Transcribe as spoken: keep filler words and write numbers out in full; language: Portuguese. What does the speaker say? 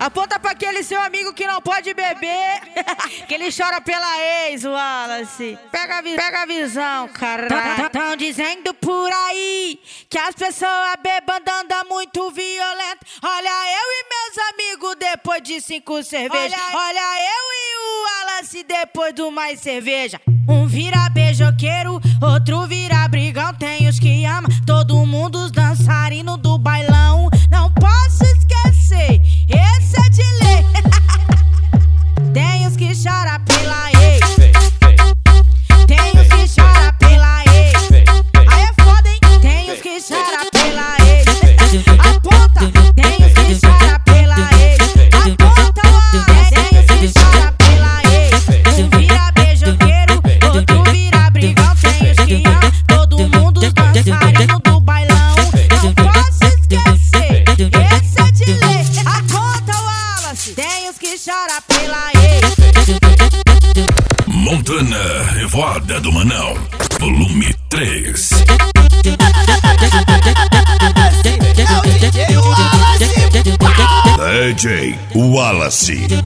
Aponta pra aquele seu amigo que não pode beber, que ele chora pela ex, Wallace. Pega a, vi pega a visão, caralho. Tão dizendo por aí que as pessoas bebando andam muito violento. Olha eu e meus amigos depois de cinco cervejas. Olha, olha eu e o Wallace depois do mais cerveja. Um vira beijoqueiro, outro vira brigão. Tem os que ama, todo mundo os dançarinos do bailão. Não posso esquecer, esse é de lei. Tem os que choram pela ex, tem os que choram pela ex. Aí é foda, hein? Tem os que choram pela ex. Aponta, tem os que choram pela ex. Aponta lá, tem os que choram pela ex. Um vira beijoqueiro, outro vira brigão. Tem os que ama, todo mundo os dançarinos do bailão. Não posso esquecer, esse é de lei. Aponta, Wallace, tem os que choram pela ex. Montana Revoada do Manão, volume três. D J Wallace.